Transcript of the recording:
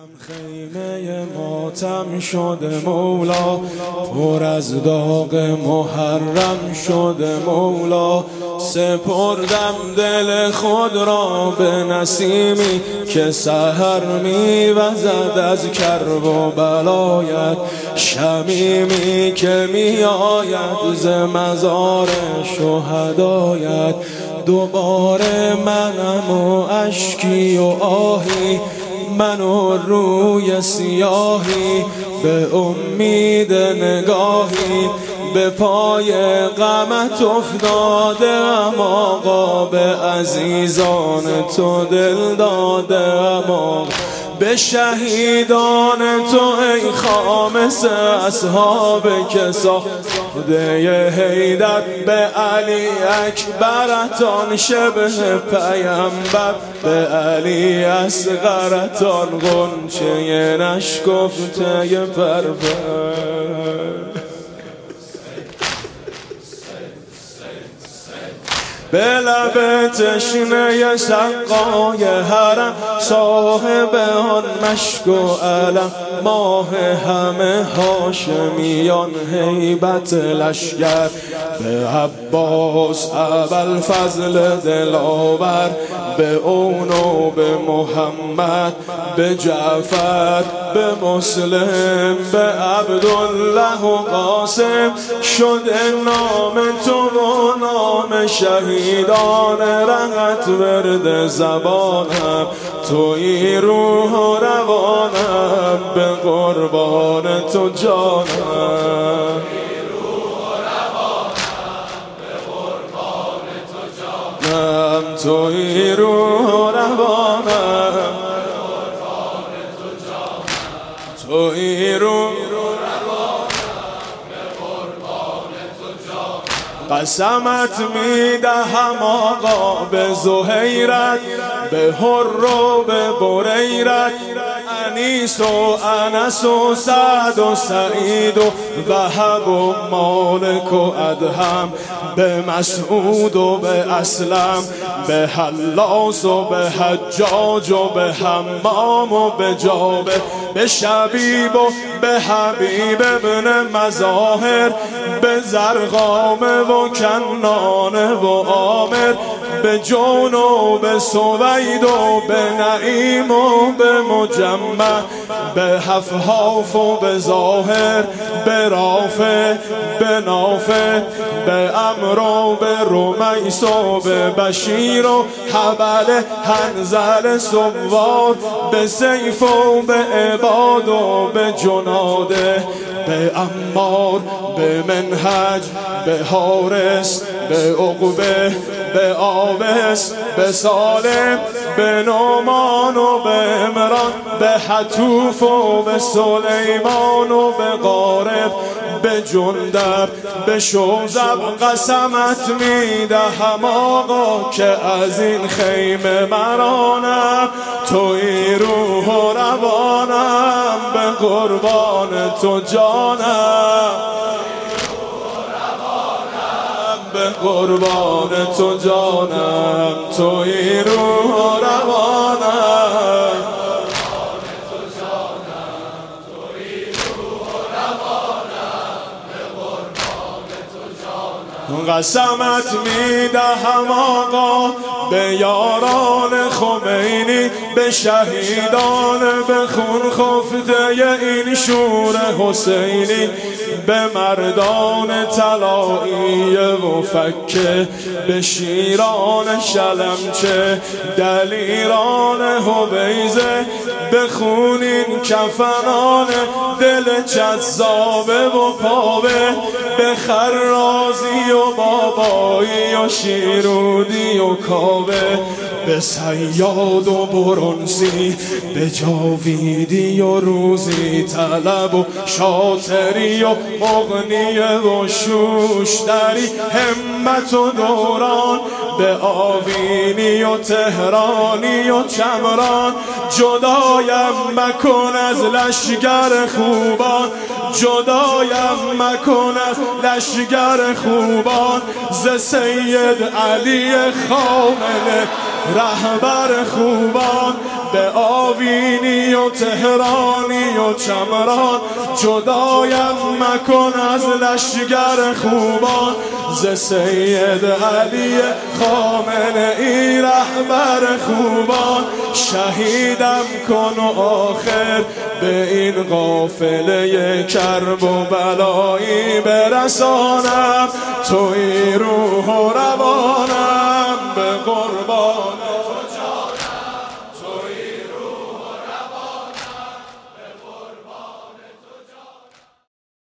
خیمه ماتم شده مولا، پر از داغ محرم شده مولا. سپردم دل خود را به نسیمی که سحر می‌وزد از کرب و بلایت، شمیمی که می‌آید ز مزار شهدایت. دوباره منم و اشکی و آهی، من و روی سیاهی، به امید نگاهی به پای غمت افتادم آقا. به عزیزان تو دل دادم آقا، به شهیدان تو ای خامس اصحاب کسا. خدای حیدر به علی اکبرتان شبه پیامبر، به علی اصغرتان غنچه نشکفته پرور. به لب تشنه سقای حرم، صاحب آن مشک و علم، ماه همه هاشمیان هیبت لشگر. به عباس ابوالفضل دلاور، به اون و به محمد، به جعفر، به مسلم، به عبدالله و قاسم شده نام تو و نام شهیدان رهت ورد زبانم. توی روح و روانم، به قربان تو جانم. توی روح و روانم، توی روح قسمت میدهم آقا به زهیرت، به حر و به بریرت، انیس و انس و سعد و سعید و وهب و مالک و ادهم، به مسعود و به اسلم، به حلاس و به حجاج و به حمام و به جابر، به شبیب و به حبیب ابن مظاهر، به زرقامه و کنانه و عامر، به جون و به سوید و به نعیم و به مجمع، به حفحاف و به ظاهر، به رافع، به نافع، به عمرو و به رمیس و به بشیر و حبل حنظل سوار، به سیف و به عباد و به جناده، به عمار، به منهج، به حارس، به عقبه، به آبس، به سالم، به نعمان و به عمران، به حتوف و به سلیمان و به قارب، به جندب، به شوزب قسمت میدهم آقا که از این خیمه مرانم. توی روح و روانم، به قربان تو جانم، به قربان تو جانم. توی روح و روانم، قسمت میدهم آقا به یاران خمینی، به شهیدان به خون خفته این شور حسینی، به مردان طلایی و فکه، به شیران شلمچه، دلیران حویزه، به خونین کفنان دل جذابه و پاوه، به خرازی و بابایی و شیرودی و کاوه، به صیاد و برنسی، به جاویدی و روزی طلب و شاطری و مغنیه و شوشتری، همت و دوران، به آوینی و تهرانی و چمران، جدایم مکن از لشگر خوبان، جدایم مکن از لشگر خوبان، ز سید علی خامنه رهبر خوبان. به آوینی و تهرانی و چمران، جدایم مکن از لشگر خوبان، ز سید علی خامنه ای رهبر خوبان. شهیدم کن و آخر به این قافله کرب و بلایی برسانم، توی روح و روانم به